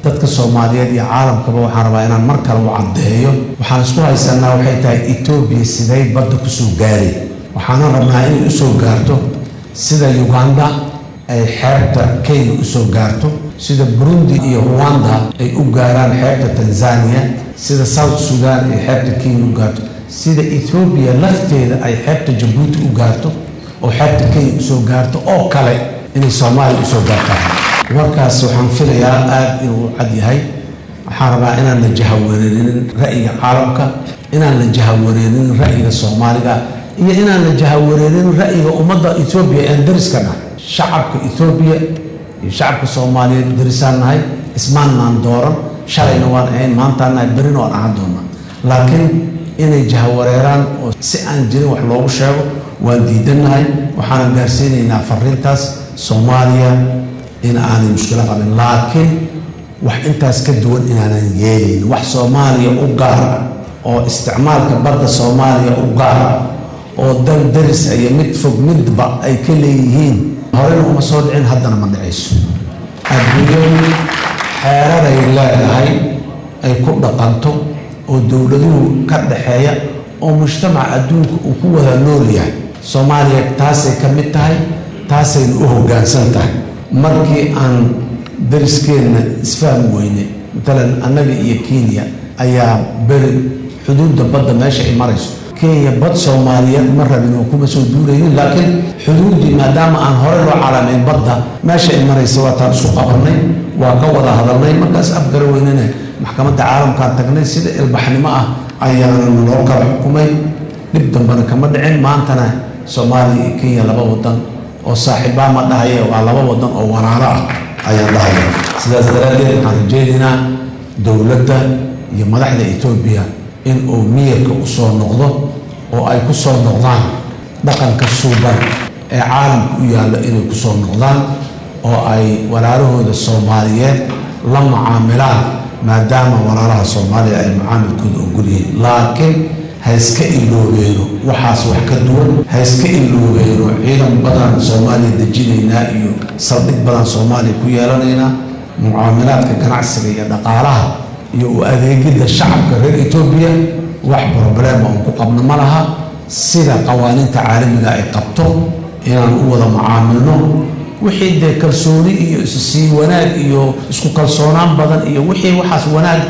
dadka Soomaaliyeed iyo caalamkaba waxaan rabaa inaan mar kale u caddeeyo waxaan isku haysanaa waxay tahay Ethiopia siday badda ku soo gaaray waxaan rabnaa inay u soo gaarto sida Uganda ay xeebta Kenya u soo gaarto sida Burundi iyo Rwanda ay u gaaraan xeebta Tanzania sida South Sudan ay xeebta Kenya u gaarto sida Ethiopia lafteeda ay xeebta Djibouti u gaarto oo xeebta Kenya u soo gaarto oo kale inay Soomaaliya u soo gaartaan warkaas waxaan filayaa aad inuu cad yahay waxaan rabaa inaan la jahawareerin ra'yiga caalamka inaan la jahawareerin ra'yiga Soomaaliga iyo inaan la jahawareerin ra'yiga ummadda Ethiopia ee dariskana shacabka Ethiopia iyo shacabka Soomaaliyeed darisanahay ismaanaan dooran shalayna waan ahayn maantana berino aan ahaan doonaa laakiin inay jahawareeraan oo si aan jirin wax loogu sheego waan diidanahay waxaan gaarsiinaynaa fariintaas Soomaaliya in aanay mushkilo qabin laakiin wax intaas ka duwan inaanan yeelin wax Soomaaliya u gaar oo isticmaalka badda Soomaaliya u gaar oo dal daris ay mid fog midba ay ka leeyihiin horena uma soo dhicin haddana ma dhacayso adduunyadu xeerar ay leedahay ay ku dhaqanto oo dowladuhu ka dhaxeeya oo mujtamaca adduunka uu ku wada nool yahay Soomaaliya taasay ka mid tahay taasay u hoggaansan tahay markii aan dariskeena isfahm weyne مثلا annaga iyo Kenya ayaa bari xuduudda badda meesha ay marayso Kenya bad Soomaaliyeed ma rabin oo kuma soo duulayeen laakiin xuduudii maadaama aan hore loo calaamayn badda meesha ay marayso waa taan isku qabanay waa ka wada hadalnay markaas afgar weynana maxkamadda caalamka tagnay sida ilbaxnimo ah ayaan loo kala xukumay dib dambana kama dhicin maantana Soomaaliya iyo Kenya laba wadan oo saaxiiba ma dhahayo waa laba wadan oo walaalo ah ayaa dhahay sidaas daraadeed waxaan rajaynaynaa dowladda iyo madaxda Ethiopia in uu miyirka u soo noqdo oo ay ku soo noqdaan dhaqanka suuban ee caalamka u yaalla inay ku soo noqdaan oo ay walaalahooda Soomaaliyeed la macaamilaan maadaama walaalaha Soomaaliya ay macaamilkooda ogol yihiin laakiin ha iska iloobeeno waxaas wax ka duwan ha iska iloobeeno ciidan badan Soomaaliya dejinaynaa iyo saldhig badan Soomaaliya ku yeelanaynaa mucaamilaadka ganacsiga iyo dhaqaalaha iyo u adeegida shacabka reer Ethiopia wax problem oo ku qabno ma laha sida qawaaniinta caalamiga ay qabto inaan u wada macaamilno wixii de kalsooni iyo isii wanaag iyo isku kalsoonaan badan iyo wixii waxaas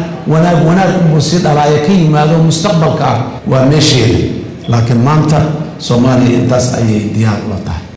wanaag u sii dhalaaya ka yimaado mustaqbalka waa meesheeda laakiin maanta Soomaaliya intaas ayay diyaar u tahay